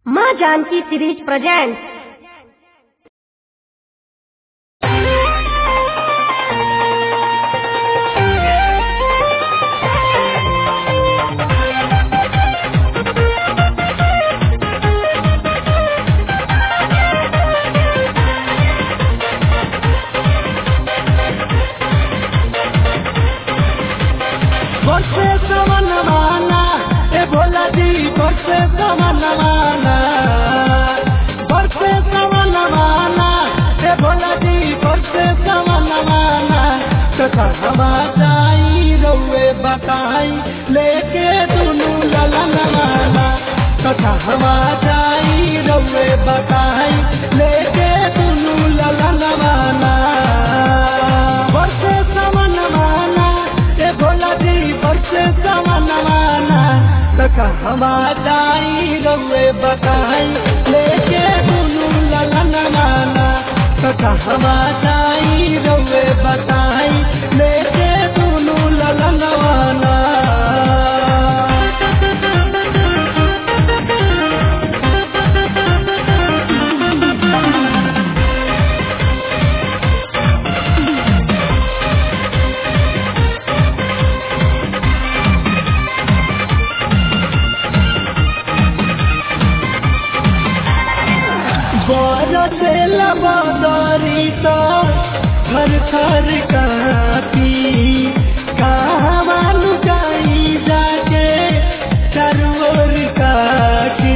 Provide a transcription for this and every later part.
माँ Janaki series present. बरसे समन माना ए भोला जी, बरसे समन माना, बरसे समन माना ए भोला जी, बरसे समन माना। कथा हवा जाई रउए बताई लेके दुनू ललन माना। कथा हवा जाई रउए बताई लेके दुनू ललन माना। बरसे समन माना ए भोला जी, बरसे समन माना। कथा हवा जाई रउए बताई लेके दुनू ललन माना। कथा हवा जाई रउए बताई लेके दुनू ललन माना। बरसेल बदरी तो थर थर कापी, कहवा लुकाई जाके चारों ओर काटी।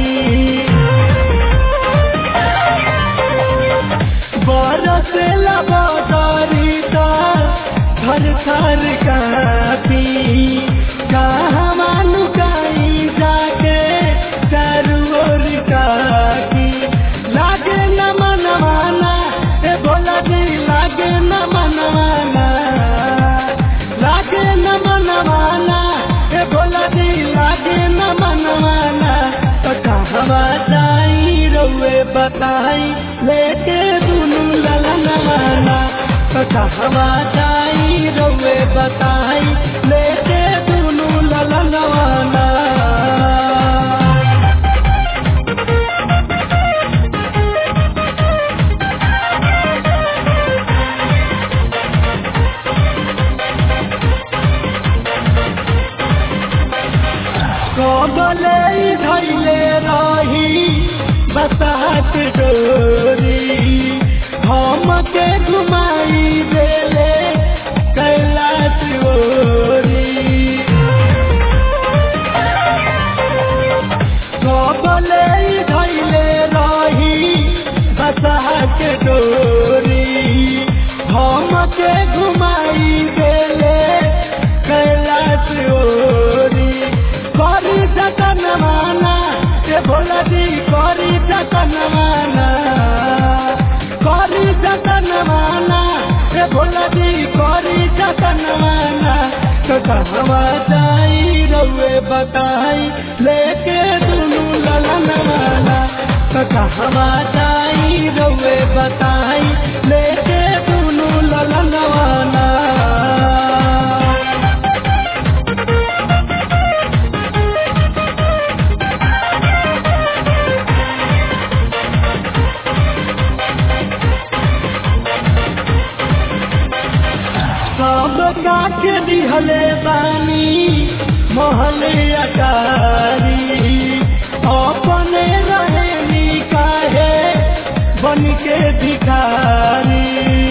बरसेल बदरी तो थर थर कापी, कहवा लुकाई जाके चारों ओर काटी। लागे न मन माना ए भोला जी, लागे न मन माना, लागे न मन माना ए भोला जी, लागे न मन माना। कथा हवा जाई रउए बताई लेके दुनू ललन माना। कथा हवा जाई रउए बताई लेके दुनू ललन माना। कबले धैले रही बसात डोरी, हमके घुमाई देले कैलाश ओरी। कबले धैले रही बसात डोरी, हमके घुमाई देले कैलाश ओरी। करी जतन माना ए भोला जी, करी जतन माना, करी जतन माना ए भोला जी, करी जतन माना। कथा हवा जाई रउए बताई लेके दुनू ललन माना। कथा हवा जाई रउए बताई लेके दुनू ललन माना। सब काट दिहले बानी महले अटारी, अपने रहेनी काहे बन के भिखारी।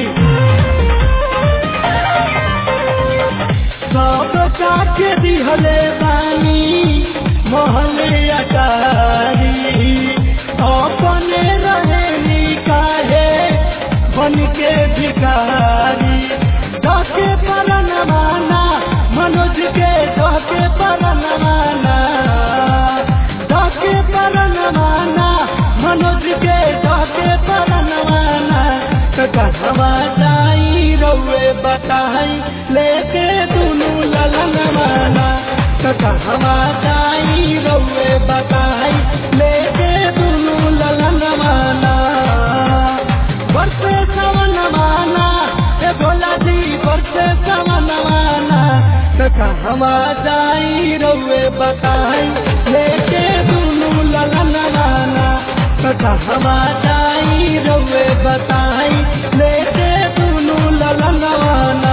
सब काट दिहले बानी महले अटारी, अपने रहेनी काहे बन के भिखारी। धके परन माना मनोज के, धके परन माना, धके परन माना मनोज के, धके परन माना। कथा हवा जाई रउए बताई लेके दुनू ललन माना। कथा हवा जाई रउए बताई लेके दुनू ललन माना। बरसे समन माना ए भोला जी, बरसे समन माना। कथा हवा जाई रउए बताई लेके दुनू ललन माना। कहवा जाई रउए बताई लेके दुनू ललनवाना।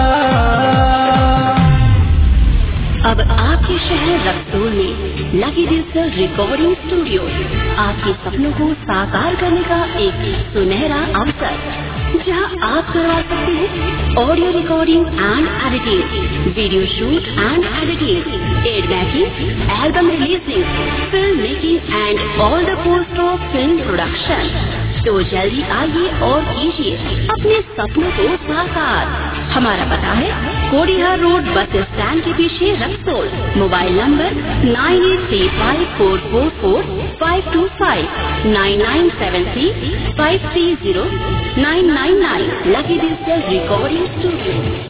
अब आपके शहर रक्सौल में लकी डिजिटल रिकॉर्डिंग स्टूडियो आपके सपनों को साकार करने का एक सुनहरा अवसर, जहां आप करवा सकते हैं audio recording and editing, video shoot and editing, ad making, album releasing, film making and all the post of film production. तो जल्दी आइए और कीजिए अपने सपनों को साकार। हमारा पता है कोडिहार रोड बस स्टैंड के पीछे Raxaul. Mobile number 9835444525, 9973530999। Lucky digital recording studio.